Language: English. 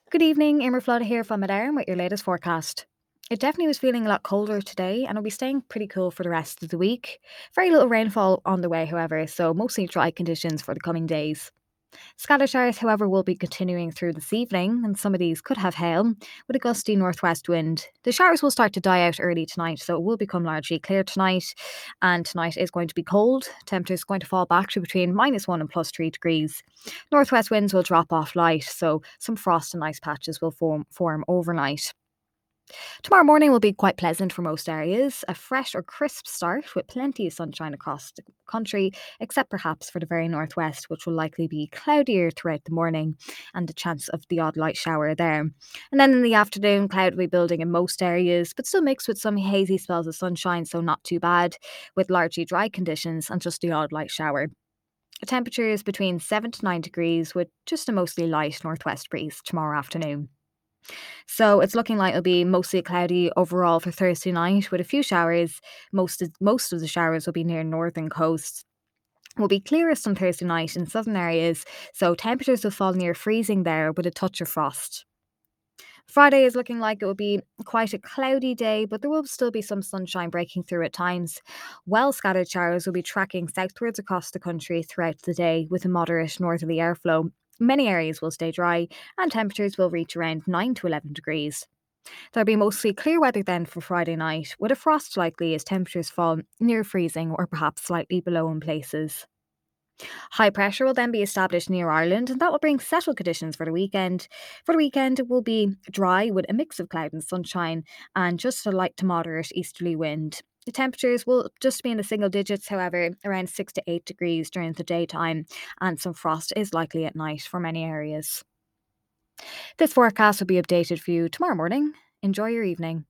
Good evening, Imre Flood here from Madarm with your latest forecast. It definitely was feeling a lot colder today and it'll be staying pretty cool for the rest of the week. Very little rainfall on the way, however, so mostly dry conditions for the coming days. Scattered showers, however, will be continuing through this evening, and some of these could have hail with a gusty northwest wind. The showers will start to die out early tonight, so it will become largely clear tonight. And tonight is going to be cold. Temperatures going to fall back to between -1 and +3 degrees. Northwest winds will drop off light, so some frost and ice patches will form overnight. Tomorrow morning will be quite pleasant for most areas. A fresh or crisp start with plenty of sunshine across the country, except perhaps for the very northwest, which will likely be cloudier throughout the morning and a chance of the odd light shower there. And then in the afternoon, cloud will be building in most areas, but still mixed with some hazy spells of sunshine, so not too bad, with largely dry conditions and just the odd light shower. Temperatures between 7 to 9 degrees with just a mostly light northwest breeze tomorrow afternoon. So it's looking like it'll be mostly cloudy overall for Thursday night with a few showers. Most of the showers will be near northern coasts. Will be clearest on Thursday night in southern areas, so temperatures will fall near freezing there with a touch of frost. Friday is looking like it will be quite a cloudy day, but there will still be some sunshine breaking through at times. Well scattered showers will be tracking southwards across the country throughout the day with a moderate northerly airflow. Many areas will stay dry and temperatures will reach around 9 to 11 degrees. There'll be mostly clear weather then for Friday night, with a frost likely as temperatures fall near freezing or perhaps slightly below in places. High pressure will then be established near Ireland, and that will bring settled conditions for the weekend. For the weekend, it will be dry with a mix of cloud and sunshine, and just a light to moderate easterly wind. The temperatures will just be in the single digits, however, around 6 to 8 degrees during the daytime, and some frost is likely at night for many areas. This forecast will be updated for you tomorrow morning. Enjoy your evening.